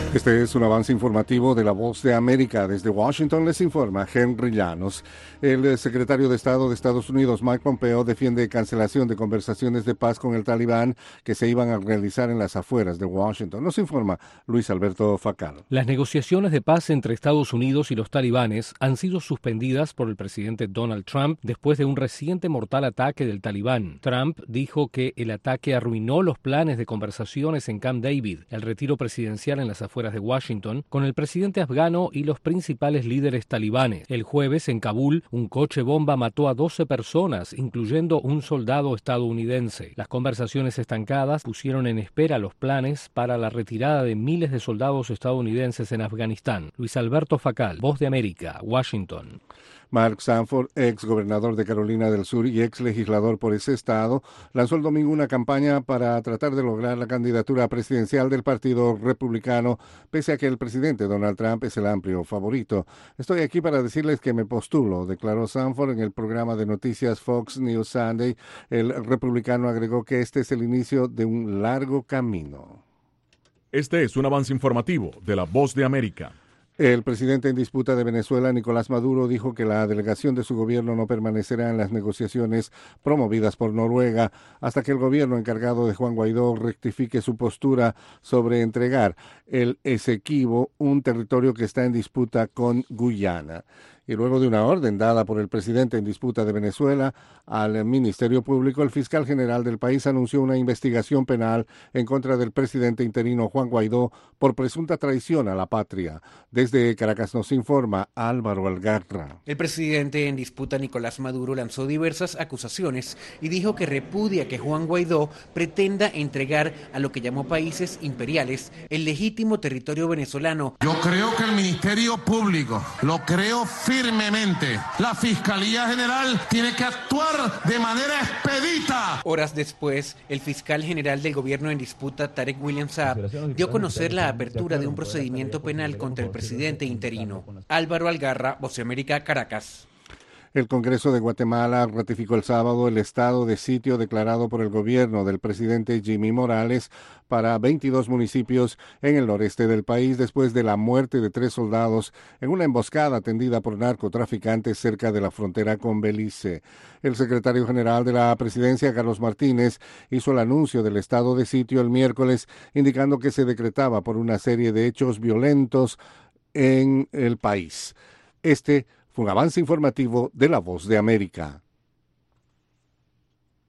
Este es un avance informativo de La Voz de América. Desde Washington les informa Henry Llanos. El secretario de Estado de Estados Unidos, Mike Pompeo, defiende cancelación de conversaciones de paz con el Talibán que se iban a realizar en las afueras de Washington. Nos informa Luis Alberto Facal. Las negociaciones de paz entre Estados Unidos y los talibanes han sido suspendidas por el presidente Donald Trump después de un reciente mortal ataque del Talibán. Trump dijo que el ataque arruinó los planes de conversaciones en Camp David, el retiro presidencial en las afueras de Washington, con el presidente afgano y los principales líderes talibanes. El jueves, en Kabul, un coche bomba mató a 12 personas, incluyendo un soldado estadounidense. Las conversaciones estancadas pusieron en espera los planes para la retirada de miles de soldados estadounidenses en Afganistán. Luis Alberto Facal, Voz de América, Washington. Mark Sanford, ex gobernador de Carolina del Sur y ex legislador por ese estado, lanzó el domingo una campaña para tratar de lograr la candidatura presidencial del Partido Republicano, pese a que el presidente Donald Trump es el amplio favorito. Estoy aquí para decirles que me postulo, declaró Sanford en el programa de noticias Fox News Sunday. El republicano agregó que este es el inicio de un largo camino. Este es un avance informativo de La Voz de América. El presidente en disputa de Venezuela, Nicolás Maduro, dijo que la delegación de su gobierno no permanecerá en las negociaciones promovidas por Noruega hasta que el gobierno encargado de Juan Guaidó rectifique su postura sobre entregar el Esequibo, un territorio que está en disputa con Guyana. Y luego de una orden dada por el presidente en disputa de Venezuela al Ministerio Público, el fiscal general del país anunció una investigación penal en contra del presidente interino Juan Guaidó por presunta traición a la patria. Desde Caracas nos informa Álvaro Algarra. El presidente en disputa, Nicolás Maduro, lanzó diversas acusaciones y dijo que repudia que Juan Guaidó pretenda entregar a lo que llamó países imperiales el legítimo territorio venezolano. Yo creo que el Ministerio Público, lo creo firmemente, la Fiscalía General tiene que actuar de manera expedita. Horas después, el fiscal general del gobierno en disputa, Tarek William Saab, dio a conocer la apertura de un procedimiento penal contra el presidente interino. Álvaro Algarra, Voz de América, Caracas. El Congreso de Guatemala ratificó el sábado el estado de sitio declarado por el gobierno del presidente Jimmy Morales para 22 municipios en el noreste del país después de la muerte de 3 soldados en una emboscada tendida por narcotraficantes cerca de la frontera con Belice. El secretario general de la presidencia, Carlos Martínez, hizo el anuncio del estado de sitio el miércoles, indicando que se decretaba por una serie de hechos violentos en el país. Fue un avance informativo de La Voz de América.